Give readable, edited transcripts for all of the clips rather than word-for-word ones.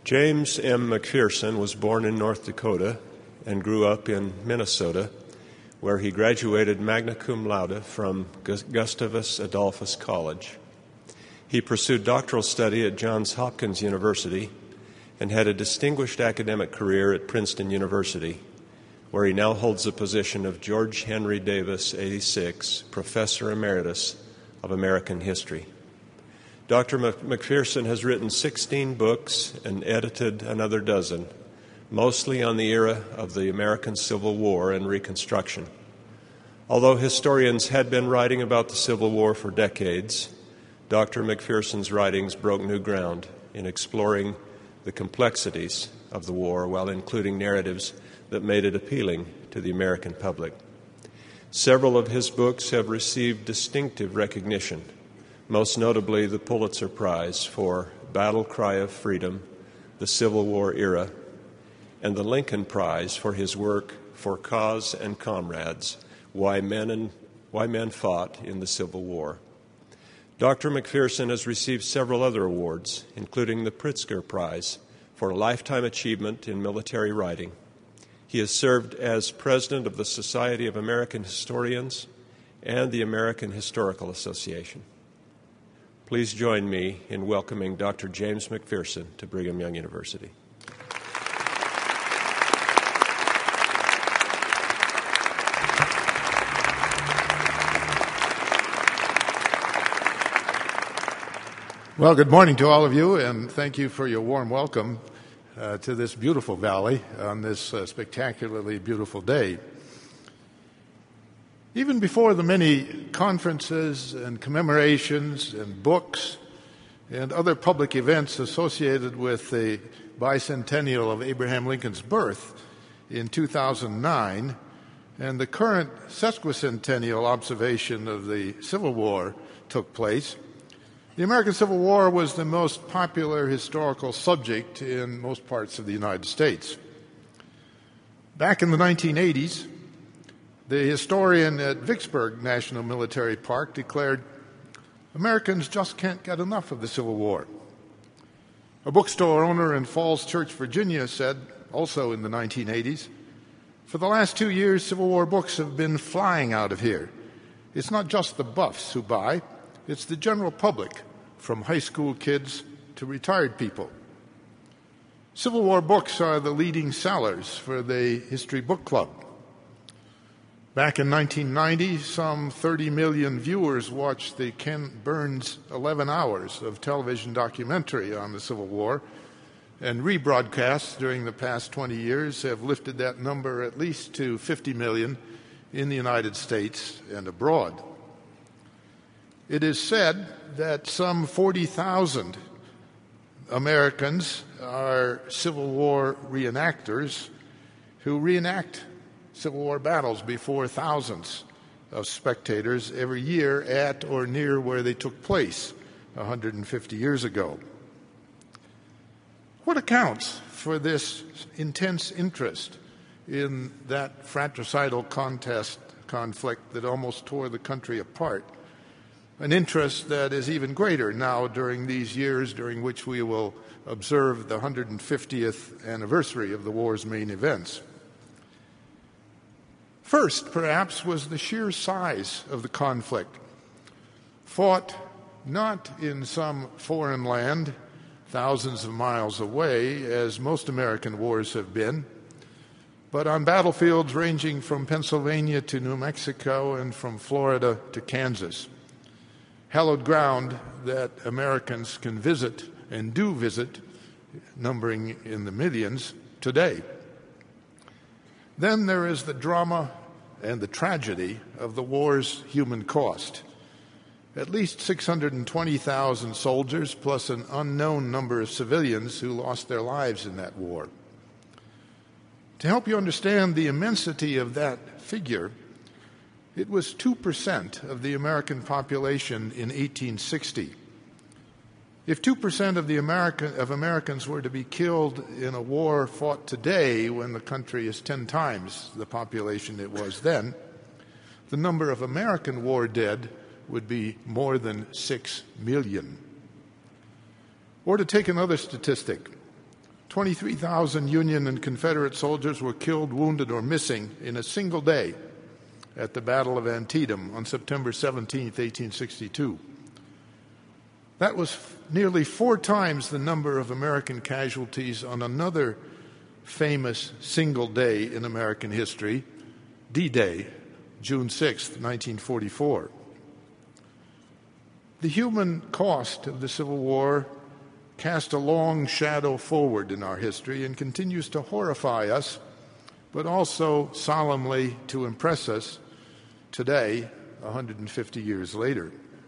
James M. McPherson was born in North Dakota and grew up in Minnesota, where he graduated magna cum laude from Gustavus Adolphus College. He pursued doctoral study at Johns Hopkins University and had a distinguished academic career at Princeton University, where he now holds the position of George Henry Davis, 86, Professor Emeritus of American History. Dr. McPherson has written 16 books and edited another dozen, mostly on the era of the American Civil War and Reconstruction. Although historians had been writing about the Civil War for decades, Dr. McPherson's writings broke new ground in exploring the complexities of the war while including narratives that made it appealing to the American public. Several of his books have received distinctive recognition, most notably the Pulitzer Prize for Battle Cry of Freedom, the Civil War Era, and the Lincoln Prize for his work For Cause and Comrades, Why Men Fought in the Civil War. Dr. McPherson has received several other awards, including the Pritzker Prize for Lifetime Achievement in Military Writing. He has served as president of the Society of American Historians and the American Historical Association. Please join me in welcoming Dr. James McPherson to Brigham Young University. Well, good morning to all of you, and thank you for your warm welcome to this beautiful valley on this spectacularly beautiful day. Even before the many conferences and commemorations and books and other public events associated with the bicentennial of Abraham Lincoln's birth in 2009 and the current sesquicentennial observation of the Civil War took place, the American Civil War was the most popular historical subject in most parts of the United States. Back in the 1980s, the historian at Vicksburg National Military Park declared, "Americans just can't get enough of the Civil War." A bookstore owner in Falls Church, Virginia said, also in the 1980s, "For the last 2 years, Civil War books have been flying out of here. It's not just the buffs who buy, it's the general public, from high school kids to retired people." Civil War books are the leading sellers for the History Book Club. Back in 1990, some 30 million viewers watched the Ken Burns 11 hours of television documentary on the Civil War, and rebroadcasts during the past 20 years have lifted that number at least to 50 million in the United States and abroad. It is said that some 40,000 Americans are Civil War reenactors who reenact Civil War battles before thousands of spectators every year at or near where they took place 150 years ago. What accounts for this intense interest in that fratricidal conflict that almost tore the country apart? An interest that is even greater now during these years during which we will observe the 150th anniversary of the war's main events. First, perhaps, was the sheer size of the conflict, fought not in some foreign land thousands of miles away, as most American wars have been, but on battlefields ranging from Pennsylvania to New Mexico and from Florida to Kansas. Hallowed ground that Americans can visit and do visit, numbering in the millions today. Then there is the drama and the tragedy of the war's human cost. At least 620,000 soldiers, plus an unknown number of civilians who lost their lives in that war. To help you understand the immensity of that figure, it was 2% of the American population in 1860. If 2% of Americans were to be killed in a war fought today, when the country is 10 times the population it was then, the number of American war dead would be more than 6 million. Or to take another statistic, 23,000 Union and Confederate soldiers were killed, wounded, or missing in a single day at the Battle of Antietam on September 17, 1862. That was nearly 4 times the number of American casualties on another famous single day in American history, D-Day, June 6, 1944. The human cost of the Civil War cast a long shadow forward in our history and continues to horrify us, but also solemnly to impress us today, 150 years later.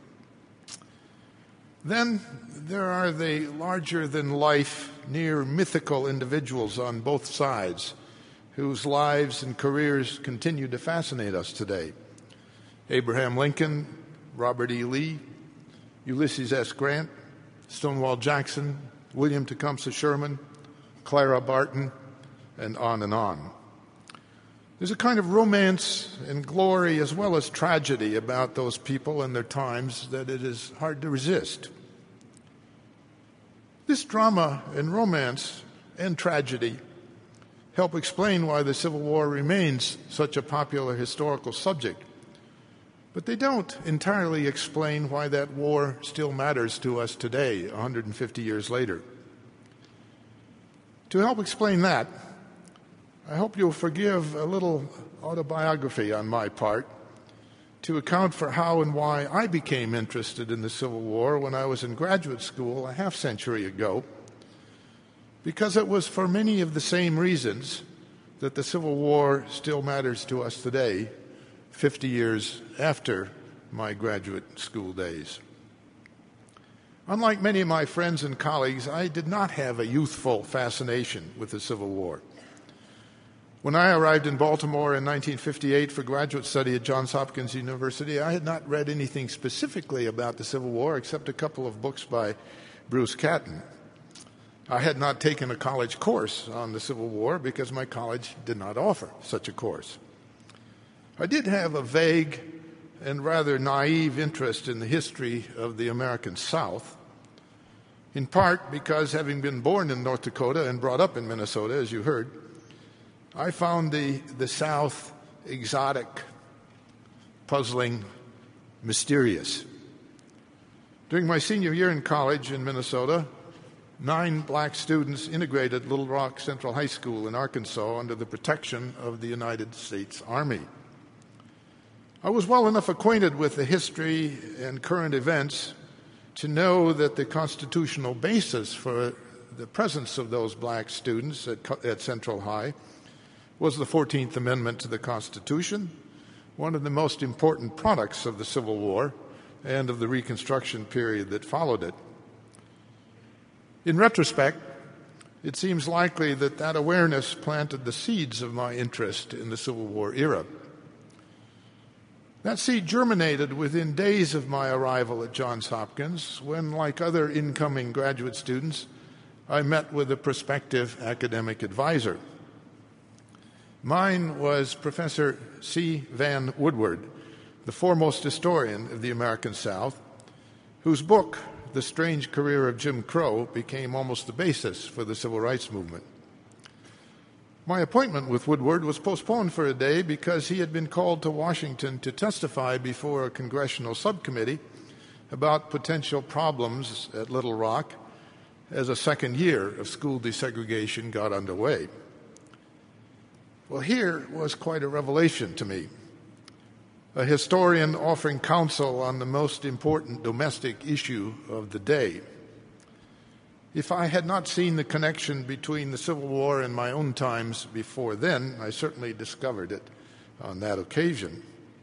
Then there are the larger-than-life, near mythical individuals on both sides whose lives and careers continue to fascinate us today. Abraham Lincoln, Robert E. Lee, Ulysses S. Grant, Stonewall Jackson, William Tecumseh Sherman, Clara Barton, and on and on. There's a kind of romance and glory as well as tragedy about those people and their times that it is hard to resist. This drama and romance and tragedy help explain why the Civil War remains such a popular historical subject. But they don't entirely explain why that war still matters to us today, 150 years later. To help explain that, I hope you'll forgive a little autobiography on my part to account for how and why I became interested in the Civil War when I was in graduate school a half-century ago, because it was for many of the same reasons that the Civil War still matters to us today, 50 years after my graduate school days. Unlike many of my friends and colleagues, I did not have a youthful fascination with the Civil War. When I arrived in Baltimore in 1958 for graduate study at Johns Hopkins University, I had not read anything specifically about the Civil War except a couple of books by Bruce Catton. I had not taken a college course on the Civil War because my college did not offer such a course. I did have a vague and rather naive interest in the history of the American South, in part because, having been born in North Dakota and brought up in Minnesota, as you heard, I found the South exotic, puzzling, mysterious. During my senior year in college in Minnesota, 9 black students integrated Little Rock Central High School in Arkansas under the protection of the United States Army. I was well enough acquainted with the history and current events to know that the constitutional basis for the presence of those black students at Central High was the 14th Amendment to the Constitution, one of the most important products of the Civil War and of the Reconstruction period that followed it. In retrospect, it seems likely that that awareness planted the seeds of my interest in the Civil War era. That seed germinated within days of my arrival at Johns Hopkins when, like other incoming graduate students, I met with a prospective academic advisor. Mine was Professor C. Van Woodward, the foremost historian of the American South, whose book, The Strange Career of Jim Crow, became almost the basis for the Civil Rights Movement. My appointment with Woodward was postponed for a day because he had been called to Washington to testify before a congressional subcommittee about potential problems at Little Rock as a second year of school desegregation got underway. Well, here was quite a revelation to me. A historian offering counsel on the most important domestic issue of the day. If I had not seen the connection between the Civil War and my own times before then, I certainly discovered it on that occasion.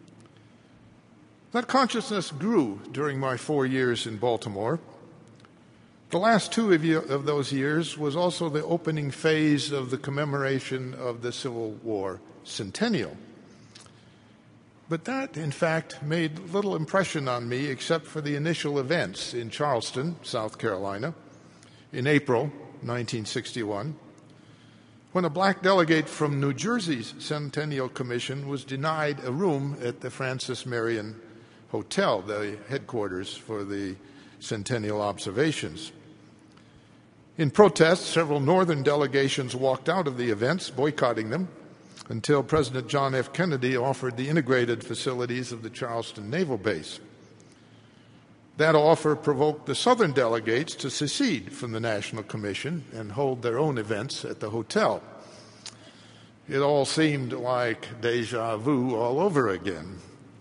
That consciousness grew during my 4 years in Baltimore. The last 2 of those years was also the opening phase of the commemoration of the Civil War centennial. But that, in fact, made little impression on me except for the initial events in Charleston, South Carolina, in April 1961, when a black delegate from New Jersey's Centennial Commission was denied a room at the Francis Marion Hotel, the headquarters for the Centennial observations. In protest, several northern delegations walked out of the events, boycotting them, until President John F. Kennedy offered the integrated facilities of the Charleston Naval Base. That offer provoked the southern delegates to secede from the National Commission and hold their own events at the hotel. It all seemed like deja vu all over again.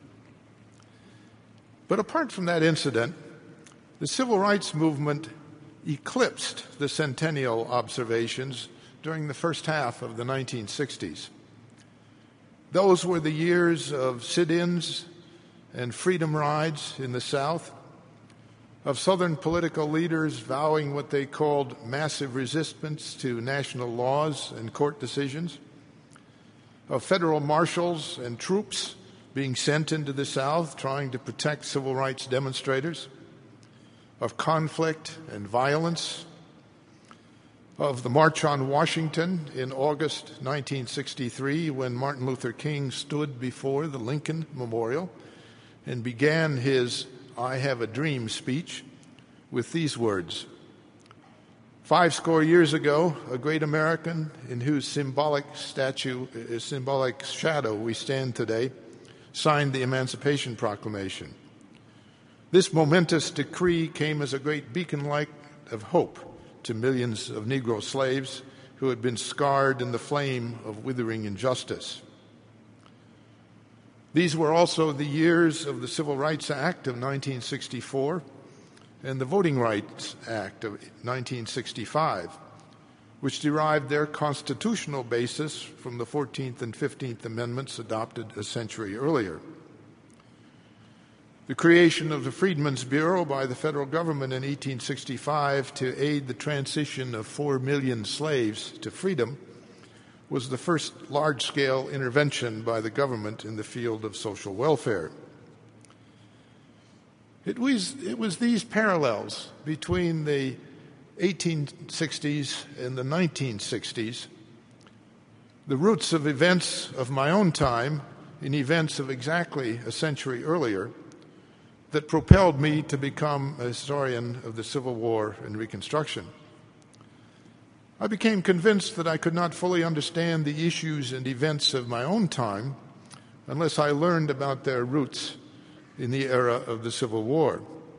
But apart from that incident, the civil rights movement eclipsed the centennial observations during the first half of the 1960s. Those were the years of sit-ins and freedom rides in the South, of Southern political leaders vowing what they called massive resistance to national laws and court decisions, of federal marshals and troops being sent into the South trying to protect civil rights demonstrators, of conflict and violence, of the March on Washington in August 1963 when Martin Luther King stood before the Lincoln Memorial and began his I Have a Dream speech with these words: 50 years ago, a great American in whose symbolic shadow we stand today signed the Emancipation Proclamation. This momentous decree came as a great beacon light of hope to millions of Negro slaves who had been scarred in the flame of withering injustice. These were also the years of the Civil Rights Act of 1964 and the Voting Rights Act of 1965, which derived their constitutional basis from the 14th and 15th Amendments adopted a century earlier. The creation of the Freedmen's Bureau by the federal government in 1865 to aid the transition of 4 million slaves to freedom was the first large-scale intervention by the government in the field of social welfare. It was these parallels between the 1860s and the 1960s, the roots of events of my own time in events of exactly a century earlier, that propelled me to become a historian of the Civil War and Reconstruction. I became convinced that I could not fully understand the issues and events of my own time unless I learned about their roots in the era of the Civil War.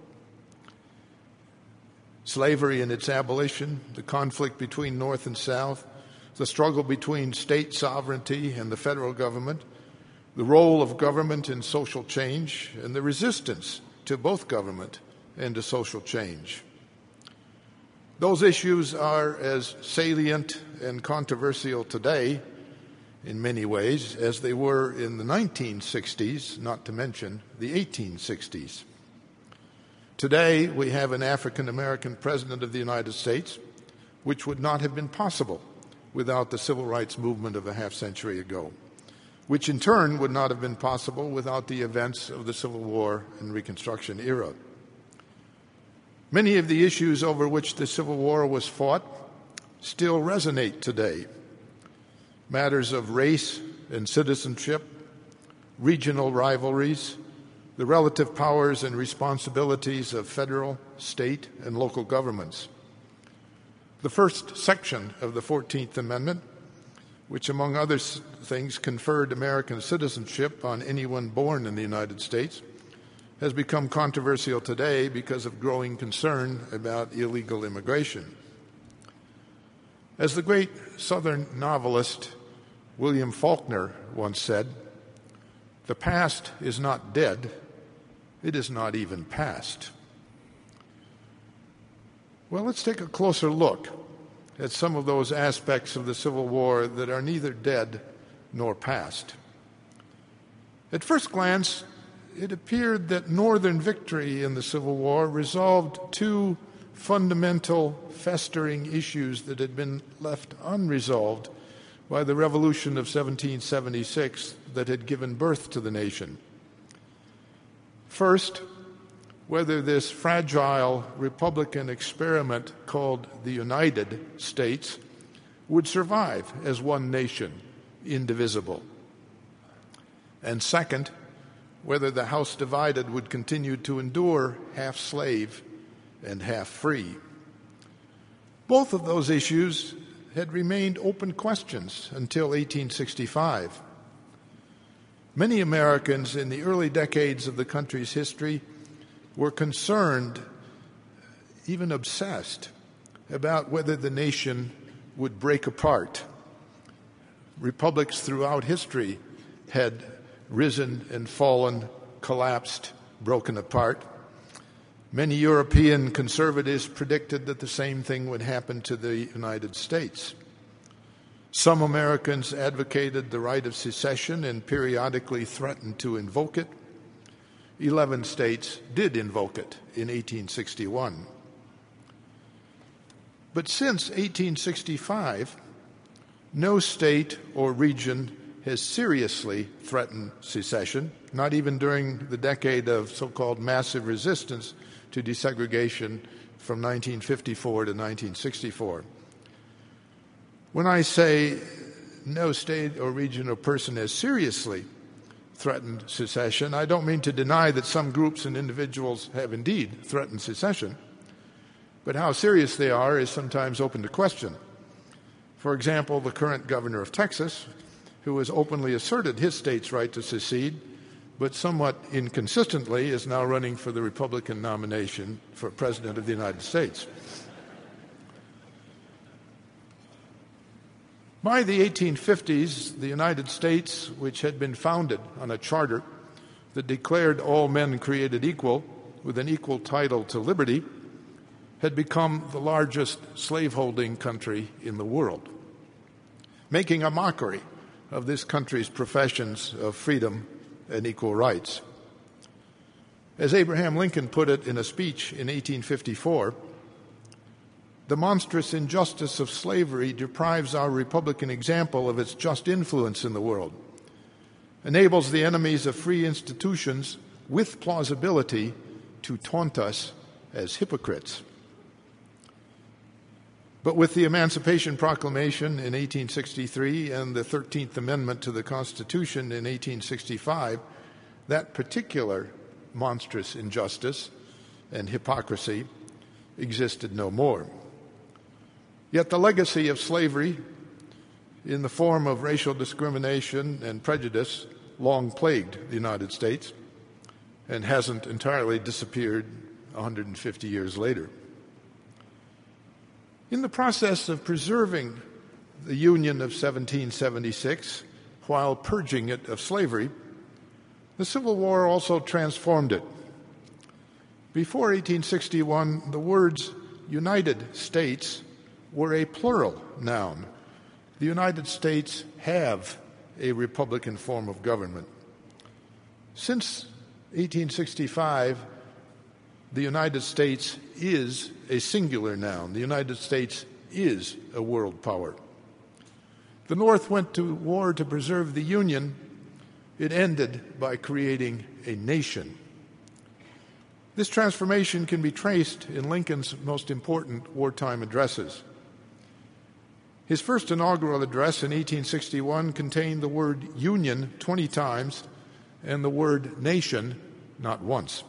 Slavery and its abolition, the conflict between North and South, the struggle between state sovereignty and the federal government, the role of government in social change, and the resistance to both government and to social change. Those issues are as salient and controversial today, in many ways, as they were in the 1960s, not to mention the 1860s. Today, we have an African American president of the United States, which would not have been possible without the civil rights movement of a half century ago, which in turn would not have been possible without the events of the Civil War and Reconstruction era. Many of the issues over which the Civil War was fought still resonate today. Matters of race and citizenship, regional rivalries, the relative powers and responsibilities of federal, state, and local governments. The first section of the 14th Amendment, which among other things conferred American citizenship on anyone born in the United States, has become controversial today because of growing concern about illegal immigration. As the great Southern novelist William Faulkner once said, "The past is not dead, it is not even past." Well, let's take a closer look at some of those aspects of the Civil War that are neither dead nor past. At first glance, it appeared that Northern victory in the Civil War resolved two fundamental, festering issues that had been left unresolved by the Revolution of 1776 that had given birth to the nation. First, whether this fragile Republican experiment called the United States would survive as one nation, indivisible. And second, whether the house divided would continue to endure half slave and half free. both of those issues had remained open questions until 1865. Many Americans in the early decades of the country's history were concerned, even obsessed, about whether the nation would break apart. Republics throughout history had risen and fallen, collapsed, broken apart. Many European conservatives predicted that the same thing would happen to the United States. Some Americans advocated the right of secession and periodically threatened to invoke it. 11 states did invoke it in 1861. But since 1865, no state or region has seriously threatened secession, not even during the decade of so-called massive resistance to desegregation from 1954 to 1964. When I say no state or region or person has seriously threatened secession, I don't mean to deny that some groups and individuals have indeed threatened secession, but how serious they are is sometimes open to question. For example, the current governor of Texas, who has openly asserted his state's right to secede, but somewhat inconsistently is now running for the Republican nomination for President of the United States. By the 1850s, the United States, which had been founded on a charter that declared all men created equal with an equal title to liberty, had become the largest slaveholding country in the world, making a mockery of this country's professions of freedom and equal rights. As Abraham Lincoln put it in a speech in 1854, the monstrous injustice of slavery deprives our Republican example of its just influence in the world, enables the enemies of free institutions with plausibility to taunt us as hypocrites. But with the Emancipation Proclamation in 1863 and the 13th Amendment to the Constitution in 1865, that particular monstrous injustice and hypocrisy existed no more. Yet the legacy of slavery in the form of racial discrimination and prejudice long plagued the United States and hasn't entirely disappeared 150 years later. In the process of preserving the Union of 1776 while purging it of slavery, the Civil War also transformed it. Before 1861, the words United States were a plural noun. The United States have a republican form of government. Since 1865, the United States is a singular noun. The United States is a world power. The North went to war to preserve the Union. It ended by creating a nation. This transformation can be traced in Lincoln's most important wartime addresses. His first inaugural address in 1861 contained the word Union 20 times and the word nation not once.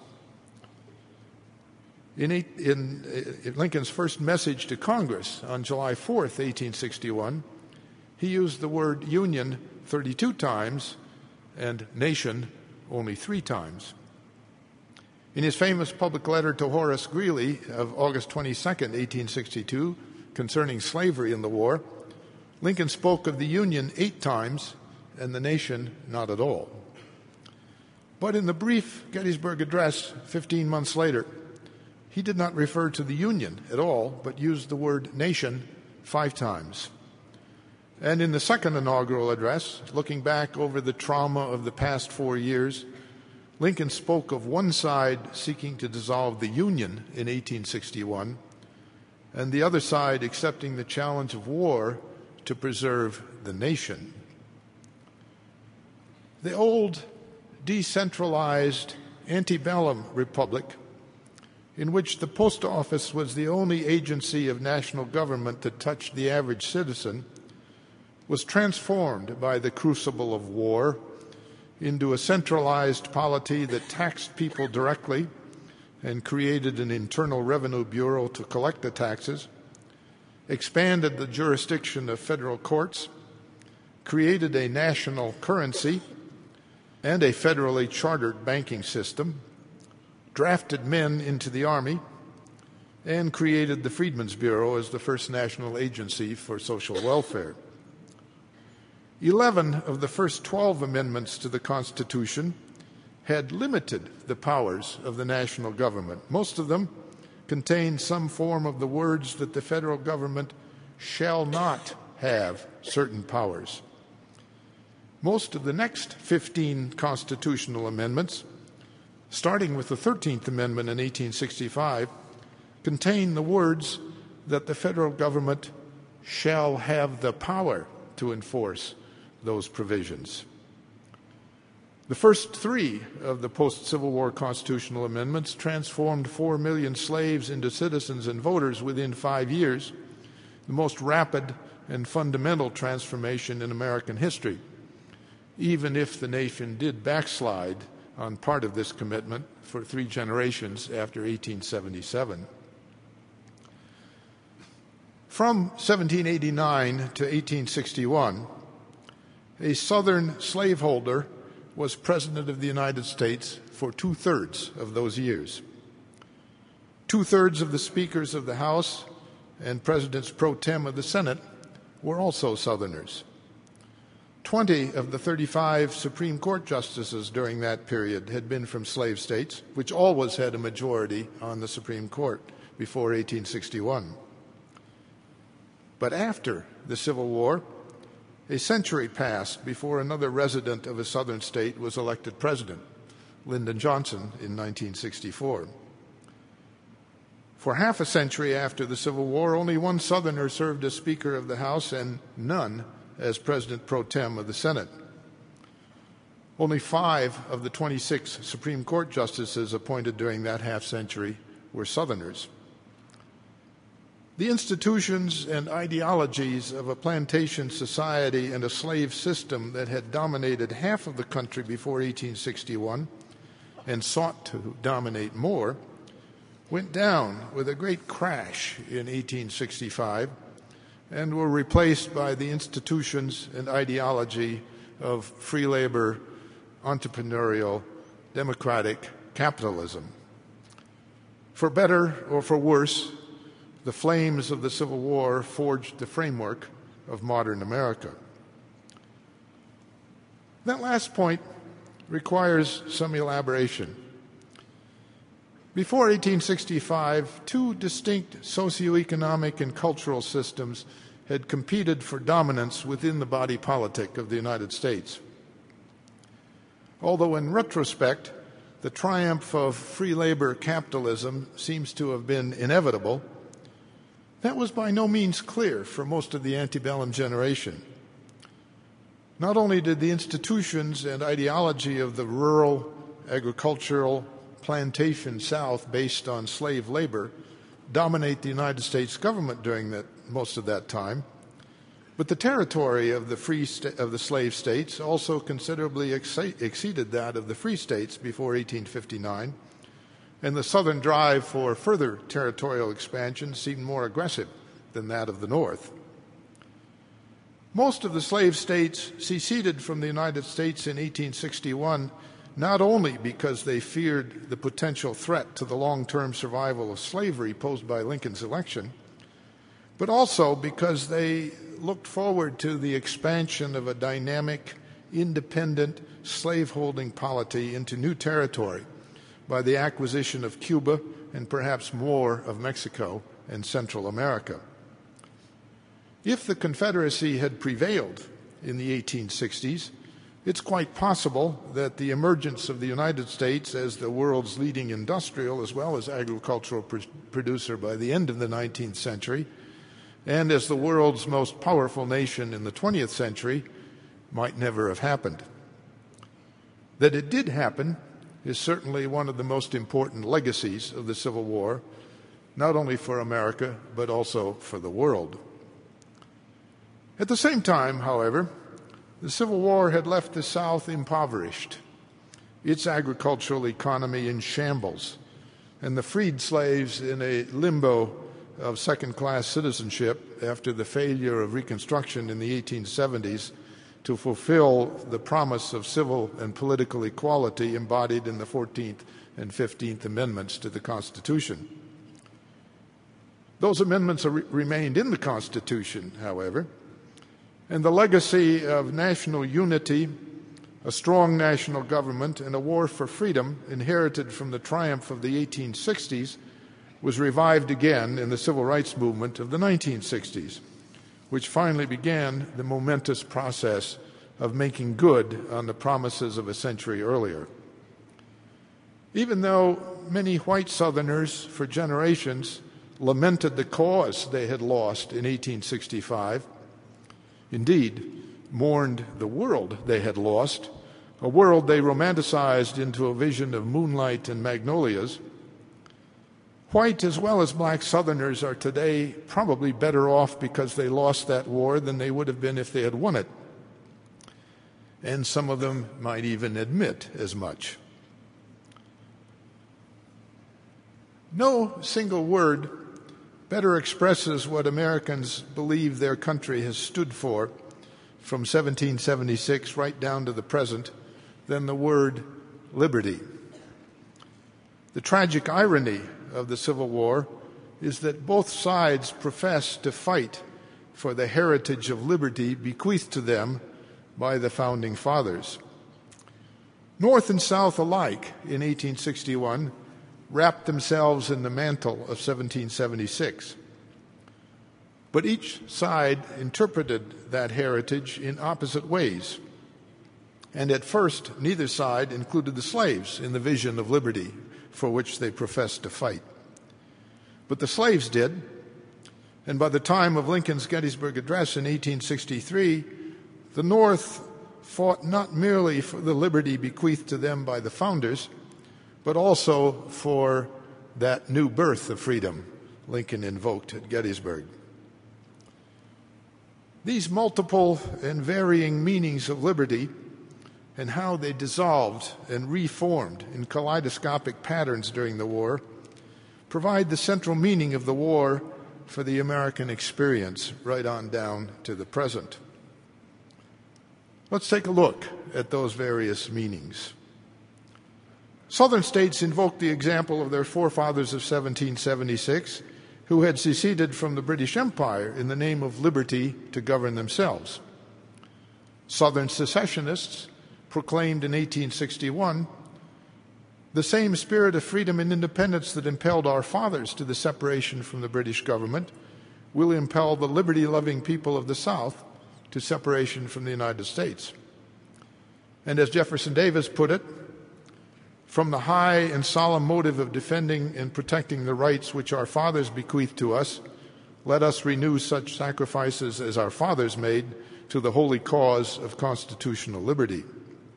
In Lincoln's first message to Congress on July 4th, 1861, he used the word Union 32 times and nation only 3 times. In his famous public letter to Horace Greeley of August 22nd, 1862, concerning slavery in the war, Lincoln spoke of the Union 8 times and the nation not at all. But in the brief Gettysburg Address 15 months later, he did not refer to the Union at all, but used the word nation 5 times. And in the second inaugural address, looking back over the trauma of the past 4 years, Lincoln spoke of one side seeking to dissolve the Union in 1861 and the other side accepting the challenge of war to preserve the nation. The old, decentralized, antebellum republic, in which the post office was the only agency of national government that touched the average citizen, was transformed by the crucible of war into a centralized polity that taxed people directly and created an internal revenue bureau to collect the taxes, expanded the jurisdiction of federal courts, created a national currency and a federally chartered banking system, drafted men into the Army, and created the Freedmen's Bureau as the first national agency for social welfare. 11 of the first 12 amendments to the Constitution had limited the powers of the national government. Most of them contained some form of the words that the federal government shall not have certain powers. Most of the next 15 constitutional amendments, starting with the 13th Amendment in 1865, contain the words that the federal government shall have the power to enforce those provisions. The first three of the post-Civil War constitutional amendments transformed 4 million slaves into citizens and voters within 5 years, the most rapid and fundamental transformation in American history, even if the nation did backslide on part of this commitment for 3 generations after 1877. From 1789 to 1861, a Southern slaveholder was President of the United States for 2/3 of those years. 2/3 of the speakers of the House and presidents pro tem of the Senate were also Southerners. 20 of the 35 Supreme Court justices during that period had been from slave states, which always had a majority on the Supreme Court before 1861. But after the Civil War, a century passed before another resident of a southern state was elected president, Lyndon Johnson, in 1964. For half a century after the Civil War, only one Southerner served as Speaker of the House and none as President pro tem of the Senate. Only 5 of the 26 Supreme Court justices appointed during that half-century were Southerners. The institutions and ideologies of a plantation society and a slave system that had dominated half of the country before 1861 and sought to dominate more went down with a great crash in 1865 and were replaced by the institutions and ideology of free labor, entrepreneurial, democratic capitalism. For better or for worse, the flames of the Civil War forged the framework of modern America. That last point requires some elaboration. Before 1865, 2 distinct socioeconomic and cultural systems had competed for dominance within the body politic of the United States. Although in retrospect, the triumph of free labor capitalism seems to have been inevitable, that was by no means clear for most of the antebellum generation. Not only did the institutions and ideology of the rural, agricultural, plantation South based on slave labor dominate the United States government during most of that time, but the territory of the slave states also considerably exceeded that of the free states before 1859, and the Southern drive for further territorial expansion seemed more aggressive than that of the North. Most of the slave states seceded from the United States in 1861 not only because they feared the potential threat to the long-term survival of slavery posed by Lincoln's election, but also because they looked forward to the expansion of a dynamic, independent slaveholding polity into new territory by the acquisition of Cuba and perhaps more of Mexico and Central America. If the Confederacy had prevailed in the 1860s, it's quite possible that the emergence of the United States as the world's leading industrial as well as agricultural producer by the end of the 19th century and as the world's most powerful nation in the 20th century might never have happened. That it did happen is certainly one of the most important legacies of the Civil War, not only for America, but also for the world. At the same time, however, the Civil War had left the South impoverished, its agricultural economy in shambles, and the freed slaves in a limbo of second-class citizenship after the failure of Reconstruction in the 1870s to fulfill the promise of civil and political equality embodied in the 14th and 15th Amendments to the Constitution. Those amendments remained in the Constitution, however, and the legacy of national unity, a strong national government, and a war for freedom inherited from the triumph of the 1860s was revived again in the civil rights movement of the 1960s, which finally began the momentous process of making good on the promises of a century earlier. Even though many white Southerners for generations lamented the cause they had lost in 1865, indeed, mourned the world they had lost, a world they romanticized into a vision of moonlight and magnolias, white as well as black Southerners are today probably better off because they lost that war than they would have been if they had won it. And some of them might even admit as much. No single word better expresses what Americans believe their country has stood for from 1776 right down to the present than the word liberty. The tragic irony of the Civil War is that both sides profess to fight for the heritage of liberty bequeathed to them by the Founding Fathers. North and South alike in 1861 wrapped themselves in the mantle of 1776. But each side interpreted that heritage in opposite ways. And at first, neither side included the slaves in the vision of liberty for which they professed to fight. But the slaves did, and by the time of Lincoln's Gettysburg Address in 1863, the North fought not merely for the liberty bequeathed to them by the founders, but also for that new birth of freedom Lincoln invoked at Gettysburg. These multiple and varying meanings of liberty and how they dissolved and reformed in kaleidoscopic patterns during the war provide the central meaning of the war for the American experience right on down to the present. Let's take a look at those various meanings. Southern states invoked the example of their forefathers of 1776, who had seceded from the British Empire in the name of liberty to govern themselves. Southern secessionists proclaimed in 1861 the same spirit of freedom and independence that impelled our fathers to the separation from the British government will impel the liberty-loving people of the South to separation from the United States. And as Jefferson Davis put it, from the high and solemn motive of defending and protecting the rights which our fathers bequeathed to us, let us renew such sacrifices as our fathers made to the holy cause of constitutional liberty.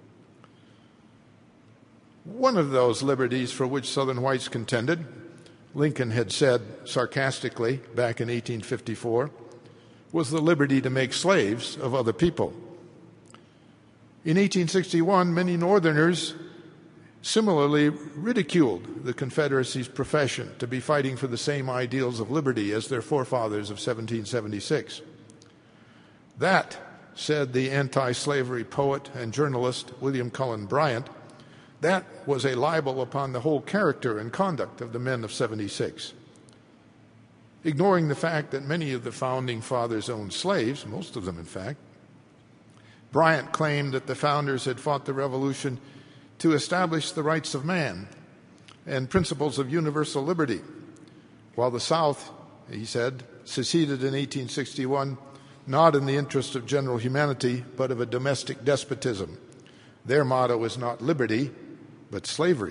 One of those liberties for which Southern whites contended, Lincoln had said sarcastically back in 1854, was the liberty to make slaves of other people. In 1861, many Northerners similarly ridiculed the Confederacy's profession to be fighting for the same ideals of liberty as their forefathers of 1776. That, said the anti-slavery poet and journalist William Cullen Bryant, that was a libel upon the whole character and conduct of the men of 76. Ignoring the fact that many of the Founding Fathers owned slaves, most of them in fact, Bryant claimed that the founders had fought the Revolution to establish the rights of man and principles of universal liberty, while the South, he said, seceded in 1861 not in the interest of general humanity, but of a domestic despotism. Their motto is not liberty, but slavery.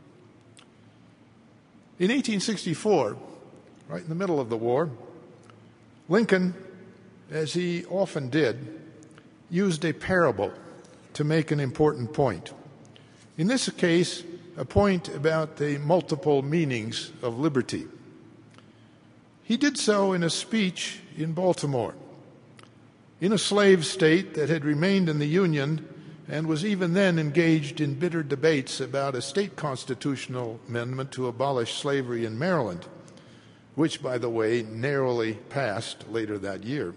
In 1864, right in the middle of the war, Lincoln, as he often did, used a parable to make an important point. In this case, a point about the multiple meanings of liberty. He did so in a speech in Baltimore, in a slave state that had remained in the Union and was even then engaged in bitter debates about a state constitutional amendment to abolish slavery in Maryland. which, by the way, narrowly passed later that year.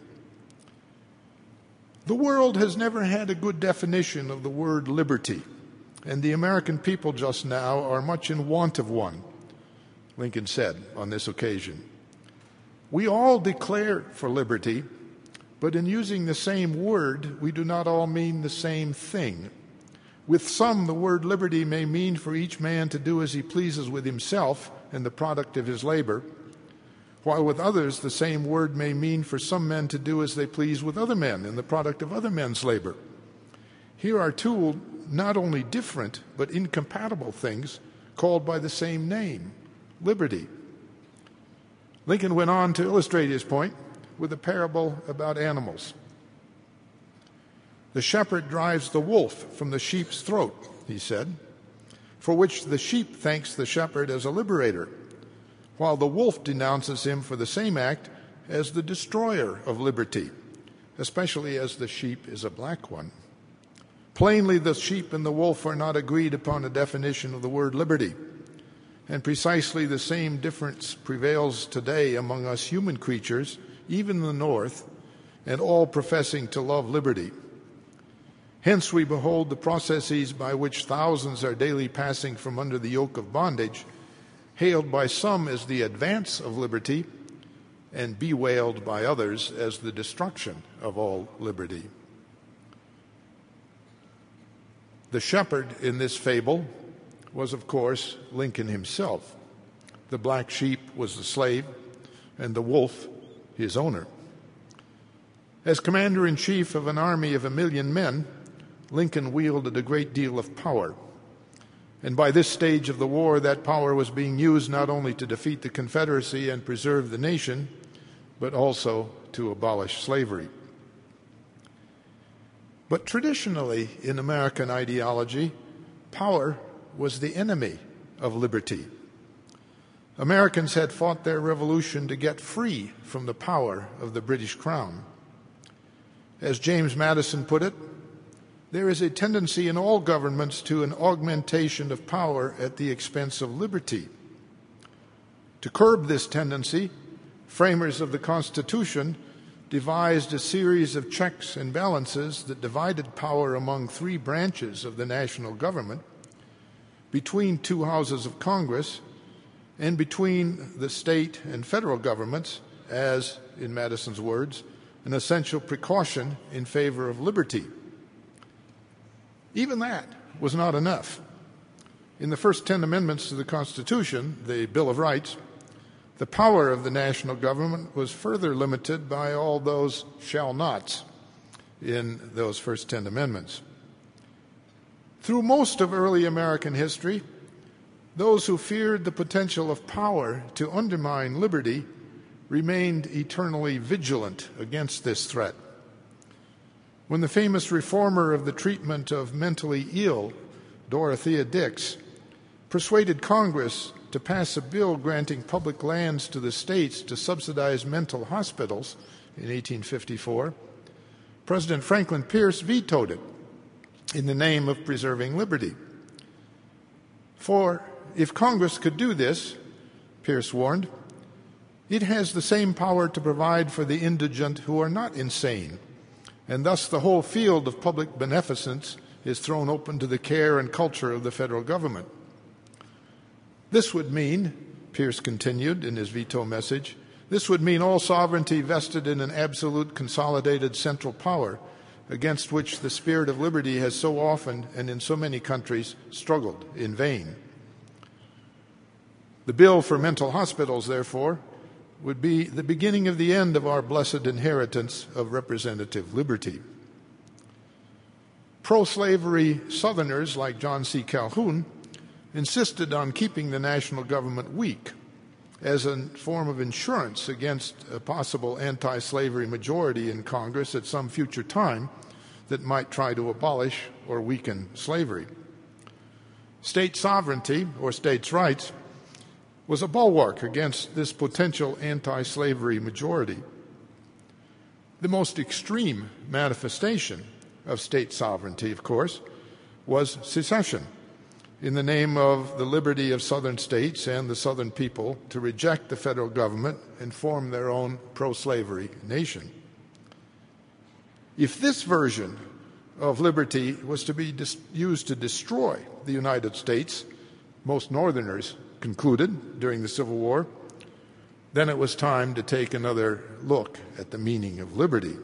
The world has never had a good definition of the word liberty, and the American people just now are much in want of one, Lincoln said on this occasion. We all declare for liberty, but in using the same word, we do not all mean the same thing. With some, the word liberty may mean for each man to do as he pleases with himself and the product of his labor, while with others, the same word may mean for some men to do as they please with other men and the product of other men's labor. Here are two not only different but incompatible things called by the same name, liberty. Lincoln went on to illustrate his point with a parable about animals. The shepherd drives the wolf from the sheep's throat, he said, for which the sheep thanks the shepherd as a liberator, while the wolf denounces him for the same act as the destroyer of liberty, especially as the sheep is a black one. Plainly, the sheep and the wolf are not agreed upon a definition of the word liberty, and precisely the same difference prevails today among us human creatures, even in the North, and all professing to love liberty. Hence we behold the processes by which thousands are daily passing from under the yoke of bondage, hailed by some as the advance of liberty, and bewailed by others as the destruction of all liberty. The shepherd in this fable was, of course, Lincoln himself. The black sheep was the slave, and the wolf his owner. As commander-in-chief of an army of 1 million men, Lincoln wielded a great deal of power. And by this stage of the war, that power was being used not only to defeat the Confederacy and preserve the nation, but also to abolish slavery. But traditionally, in American ideology, power was the enemy of liberty. Americans had fought their revolution to get free from the power of the British Crown. As James Madison put it, there is a tendency in all governments to an augmentation of power at the expense of liberty. To curb this tendency, framers of the Constitution devised a series of checks and balances that divided power among three branches of the national government, between two houses of Congress, and between the state and federal governments as, in Madison's words, an essential precaution in favor of liberty. Even that was not enough. In the first 10 amendments to the Constitution, the Bill of Rights, the power of the national government was further limited by all those shall nots in those first 10 amendments. Through most of early American history, those who feared the potential of power to undermine liberty remained eternally vigilant against this threat. When the famous reformer of the treatment of mentally ill, Dorothea Dix, persuaded Congress to pass a bill granting public lands to the states to subsidize mental hospitals in 1854, President Franklin Pierce vetoed it in the name of preserving liberty. For if Congress could do this, Pierce warned, it has the same power to provide for the indigent who are not insane, and thus the whole field of public beneficence is thrown open to the care and culture of the federal government. This would mean, Pierce continued in his veto message, this would mean all sovereignty vested in an absolute consolidated central power against which the spirit of liberty has so often and in so many countries struggled in vain. The bill for mental hospitals, therefore, would be the beginning of the end of our blessed inheritance of representative liberty. Pro-slavery Southerners like John C. Calhoun insisted on keeping the national government weak as a form of insurance against a possible anti-slavery majority in Congress at some future time that might try to abolish or weaken slavery. State sovereignty, or states' rights, was a bulwark against this potential anti-slavery majority. The most extreme manifestation of state sovereignty, of course, was secession, in the name of the liberty of southern states and the southern people to reject the federal government and form their own pro-slavery nation. If this version of liberty was to be used to destroy the United States, most Northerners concluded during the Civil War, then it was time to take another look at the meaning of liberty.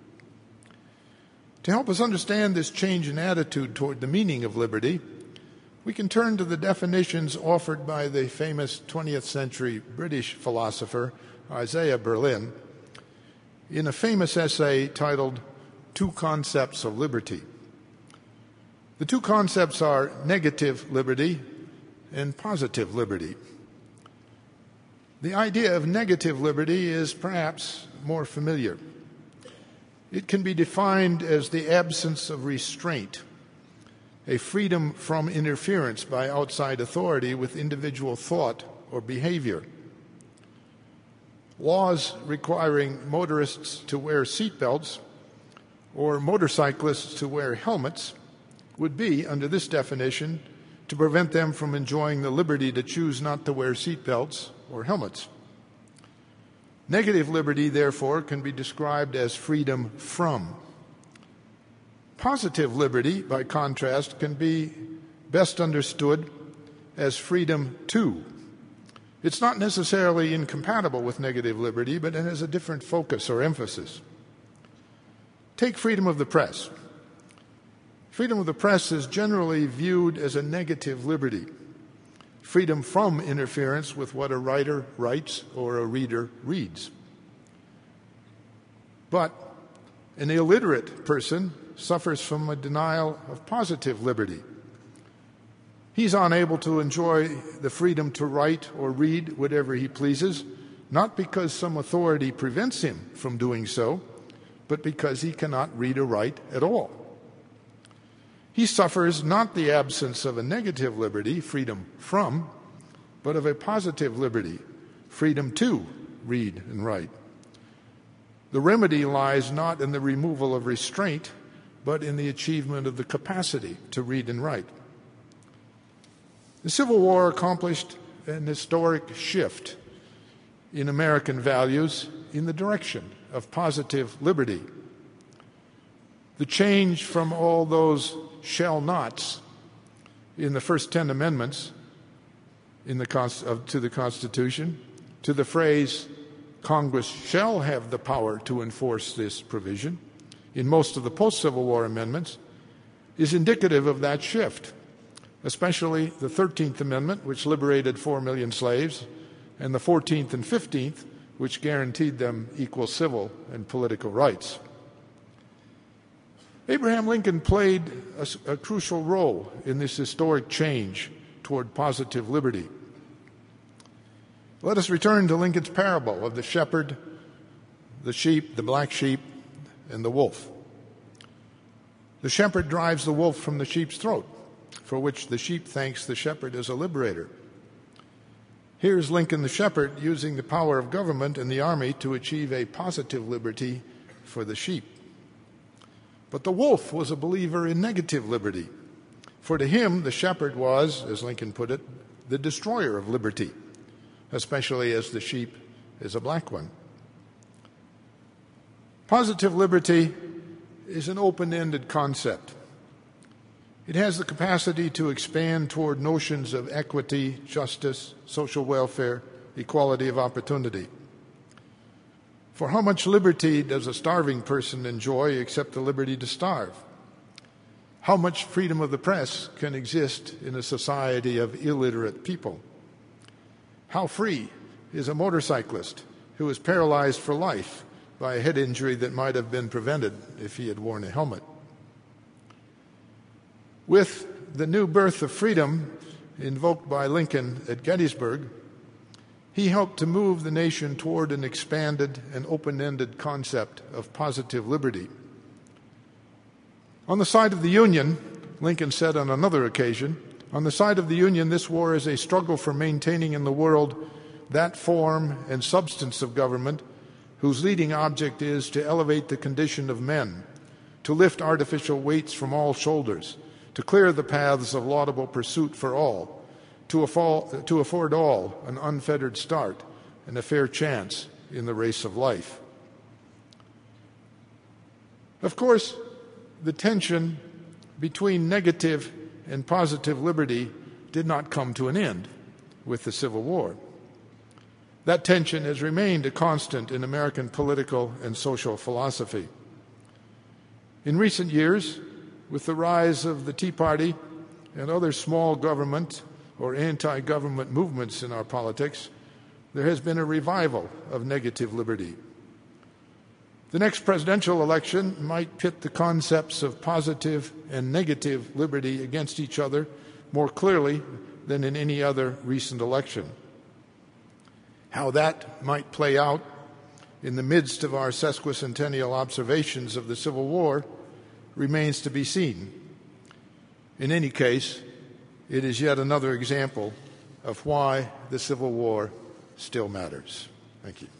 To help us understand this change in attitude toward the meaning of liberty, we can turn to the definitions offered by the famous 20th century British philosopher Isaiah Berlin in a famous essay titled Two Concepts of Liberty. The two concepts are negative liberty and positive liberty. The idea of negative liberty is perhaps more familiar. It can be defined as the absence of restraint, a freedom from interference by outside authority with individual thought or behavior. Laws requiring motorists to wear seatbelts or motorcyclists to wear helmets would be, under this definition, to prevent them from enjoying the liberty to choose not to wear seatbelts or helmets. Negative liberty, therefore, can be described as freedom from. Positive liberty, by contrast, can be best understood as freedom to. It's not necessarily incompatible with negative liberty, but it has a different focus or emphasis. Take freedom of the press. Freedom of the press is generally viewed as a negative liberty, freedom from interference with what a writer writes or a reader reads. But an illiterate person suffers from a denial of positive liberty. He's unable to enjoy the freedom to write or read whatever he pleases, not because some authority prevents him from doing so, but because he cannot read or write at all. He suffers not the absence of a negative liberty, freedom from, but of a positive liberty, freedom to read and write. The remedy lies not in the removal of restraint, but in the achievement of the capacity to read and write. The Civil War accomplished an historic shift in American values in the direction of positive liberty. The change from all those shall nots in the first 10 amendments to the Constitution to the phrase, Congress shall have the power to enforce this provision, in most of the post-Civil War amendments, is indicative of that shift, especially the 13th Amendment, which liberated 4 million slaves, and the 14th and 15th, which guaranteed them equal civil and political rights. Abraham Lincoln played a crucial role in this historic change toward positive liberty. Let us return to Lincoln's parable of the shepherd, the sheep, the black sheep, and the wolf. The shepherd drives the wolf from the sheep's throat, for which the sheep thanks the shepherd as a liberator. Here's Lincoln the shepherd using the power of government and the army to achieve a positive liberty for the sheep. But the wolf was a believer in negative liberty, for to him the shepherd was, as Lincoln put it, the destroyer of liberty, especially as the sheep is a black one. Positive liberty is an open-ended concept. It has the capacity to expand toward notions of equity, justice, social welfare, equality of opportunity. For how much liberty does a starving person enjoy except the liberty to starve? How much freedom of the press can exist in a society of illiterate people? How free is a motorcyclist who is paralyzed for life by a head injury that might have been prevented if he had worn a helmet? With the new birth of freedom invoked by Lincoln at Gettysburg, he helped to move the nation toward an expanded and open-ended concept of positive liberty. On the side of the Union, Lincoln said on another occasion, on the side of the Union, this war is a struggle for maintaining in the world that form and substance of government whose leading object is to elevate the condition of men, to lift artificial weights from all shoulders, to clear the paths of laudable pursuit for all, to afford all an unfettered start and a fair chance in the race of life. Of course, the tension between negative and positive liberty did not come to an end with the Civil War. That tension has remained a constant in American political and social philosophy. In recent years, with the rise of the Tea Party and other small government or anti-government movements in our politics, there has been a revival of negative liberty. The next presidential election might pit the concepts of positive and negative liberty against each other more clearly than in any other recent election. How that might play out in the midst of our sesquicentennial observations of the Civil War remains to be seen. In any case, it is yet another example of why the Civil War still matters. Thank you.